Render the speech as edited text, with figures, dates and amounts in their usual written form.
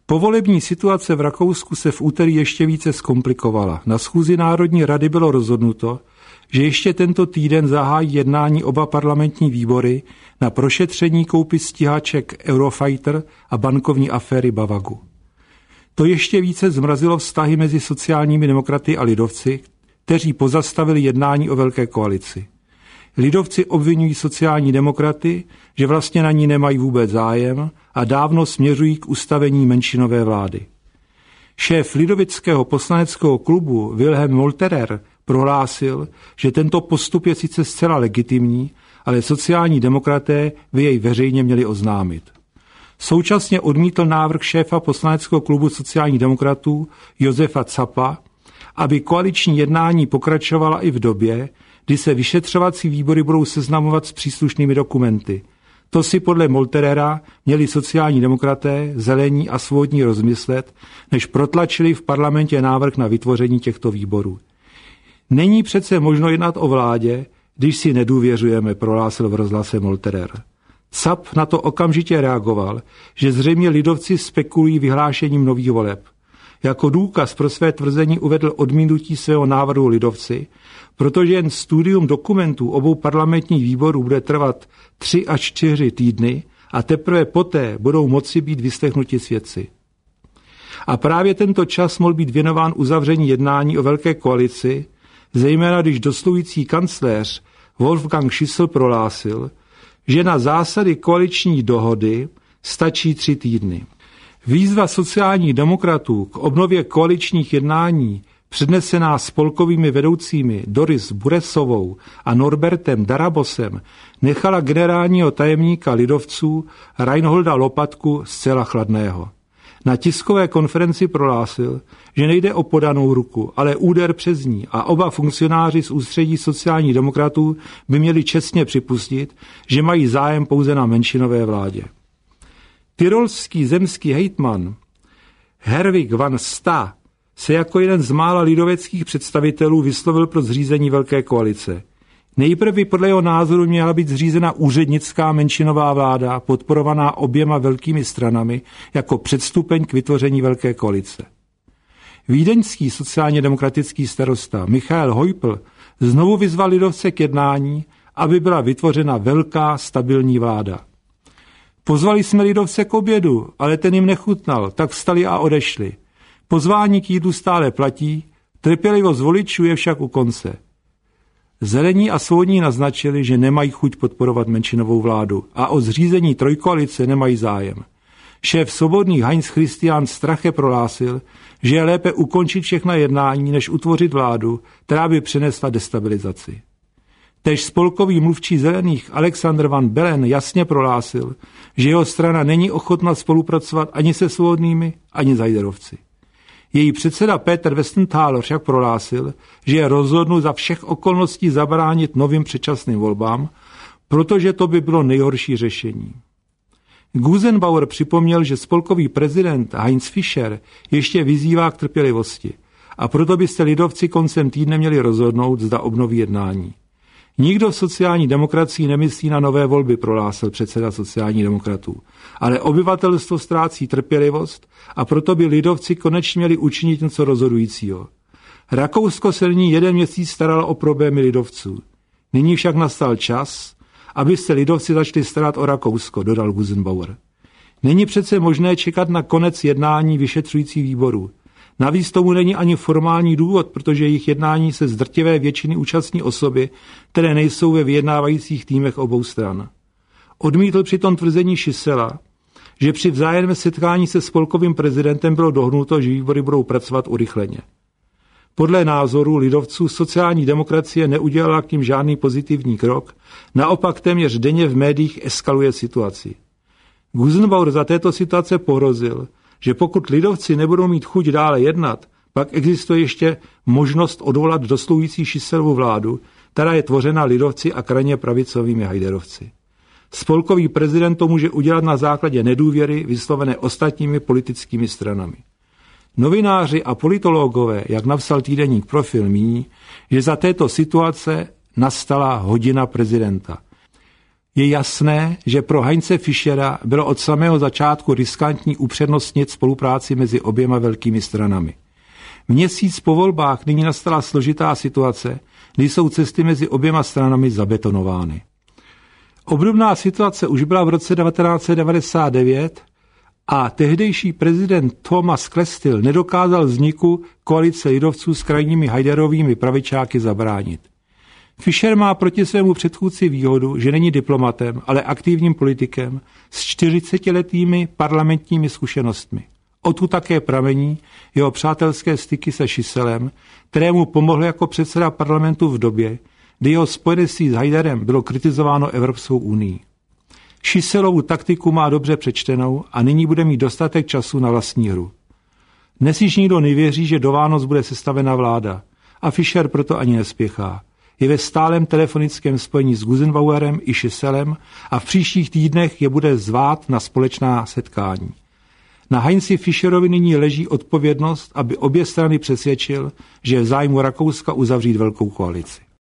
Povolební situace v Rakousku se v úterý ještě více zkomplikovala. Na schůzi Národní rady bylo rozhodnuto, že ještě tento týden zahájí jednání oba parlamentní výbory na prošetření koupy stíhaček Eurofighter a bankovní aféry Bavagu. To ještě více zmrazilo vztahy mezi sociálními demokraty a lidovci, kteří pozastavili jednání o velké koalici. Lidovci obvinují sociální demokraty, že vlastně na ní nemají vůbec zájem a dávno směřují k ustavení menšinové vlády. Šéf lidovického poslaneckého klubu Wilhelm Molterer prohlásil, že tento postup je sice zcela legitimní, ale sociální demokraté by jej veřejně měli oznámit. Současně odmítl návrh šéfa poslaneckého klubu sociálních demokratů Josefa Zappa, aby koaliční jednání pokračovala i v době, kdy se vyšetřovací výbory budou seznamovat s příslušnými dokumenty. To si podle Molterera měli sociální demokraté, zelení a svobodní rozmyslet, než protlačili v parlamentě návrh na vytvoření těchto výborů. Není přece možno jednat o vládě, když si nedůvěřujeme, prohlásil v rozhlase Molterer. Zapp na to okamžitě reagoval, že zřejmě lidovci spekulují vyhlášením nových voleb. Jako důkaz pro své tvrzení uvedl odmítnutí svého návrhu lidovci, protože jen studium dokumentů obou parlamentních výborů bude trvat 3 až 4 týdny a teprve poté budou moci být vyslechnuti svědci. A právě tento čas mohl být věnován uzavření jednání o velké koalici, zejména když dosluhující kancléř Wolfgang Schüssel prohlásil, že na zásady koaliční dohody stačí 3 týdny. Výzva sociálních demokratů k obnově koaličních jednání, přednesená spolkovými vedoucími Doris Buresovou a Norbertem Darabosem, nechala generálního tajemníka lidovců Reinholda Lopatku zcela chladného. Na tiskové konferenci prohlásil, že nejde o podanou ruku, ale úder přes ní a oba funkcionáři z ústředí sociálních demokratů by měli čestně připustit, že mají zájem pouze na menšinové vládě. Tyrolský zemský hejtman Herwig van Sta se jako jeden z mála lidoveckých představitelů vyslovil pro zřízení velké koalice. Nejprve by podle jeho názoru měla být zřízena úřednická menšinová vláda, podporovaná oběma velkými stranami jako předstupeň k vytvoření velké koalice. Vídeňský sociálně demokratický starosta Michael Heupel znovu vyzval lidovce k jednání, aby byla vytvořena velká stabilní vláda. Pozvali jsme lidovce k obědu, ale ten jim nechutnal, tak vstali a odešli. Pozvání k jídlu stále platí, trpělivost voličů je však u konce. Zelení a svobodní naznačili, že nemají chuť podporovat menšinovou vládu a o zřízení trojkoalice nemají zájem. Šéf svobodných Heinz Christian Strache prohlásil, že je lépe ukončit všechna jednání, než utvořit vládu, která by přinesla destabilizaci. Též spolkový mluvčí zelených Alexander van Bellen jasně prohlásil, že jeho strana není ochotna spolupracovat ani se svobodnými, ani s hajderovci. Její předseda Peter Westenthaler však prohlásil, že je rozhodnut za všech okolností zabránit novým předčasným volbám, protože to by bylo nejhorší řešení. Gusenbauer připomněl, že spolkový prezident Heinz Fischer ještě vyzývá k trpělivosti a proto by se lidovci koncem týdne měli rozhodnout, zda obnoví jednání. Nikdo v sociální demokracii nemyslí na nové volby, prohlásil předseda sociálních demokratů, ale obyvatelstvo ztrácí trpělivost a proto by lidovci konečně měli učinit něco rozhodujícího. Rakousko se nyní 1 měsíc staralo o problémy lidovců. Nyní však nastal čas, aby se lidovci začali starat o Rakousko, dodal Gusenbauer. Není přece možné čekat na konec jednání vyšetřujících výborů. Navíc tomu není ani formální důvod, protože jejich jednání se z drtivé většiny účastní osoby, které nejsou ve vyjednávajících týmech obou stran. Odmítl přitom tvrzení Schüssela, že při vzájemném setkání se spolkovým prezidentem bylo dohodnuto, že výbory budou pracovat urychleně. Podle názoru lidovců sociální demokracie neudělala k nim žádný pozitivní krok, naopak téměř denně v médiích eskaluje situaci. Gusenbauer za této situace pohrozil, že pokud lidovci nebudou mít chuť dále jednat, pak existuje ještě možnost odvolat dosluhující Schüsselovu vládu, která je tvořena lidovci a krajně pravicovými hajderovci. Spolkový prezident to může udělat na základě nedůvěry vyslovené ostatními politickými stranami. Novináři a politologové, jak napsal týdeník Profil, míní, že za této situace nastala hodina prezidenta. Je jasné, že pro Heinze Fischera bylo od samého začátku riskantní upřednostnit spolupráci mezi oběma velkými stranami. Měsíc po volbách nyní nastala složitá situace, kdy jsou cesty mezi oběma stranami zabetonovány. Obdobná situace už byla v roce 1999 a tehdejší prezident Thomas Klestil nedokázal vzniku koalice lidovců s krajními Haiderovými pravičáky zabránit. Fischer má proti svému předchůdci výhodu, že není diplomatem, ale aktivním politikem s 40letými parlamentními zkušenostmi. Odtud také pramení jeho přátelské styky se Schiselem, kterému pomohl jako předseda parlamentu v době, kdy jeho spojenectví s Haiderem bylo kritizováno Evropskou unií. Schiselovu taktiku má dobře přečtenou a nyní bude mít dostatek času na vlastní hru. Dnes již nikdo nevěří, že do Vánoc bude sestavena vláda a Fischer proto ani nespěchá. Je ve stálem telefonickém spojení s Gusenbauerem i Schiselem a v příštích týdnech je bude zvát na společná setkání. Na Heinzi Fischerovi nyní leží odpovědnost, aby obě strany přesvědčil, že je v zájmu Rakouska uzavřít velkou koalici.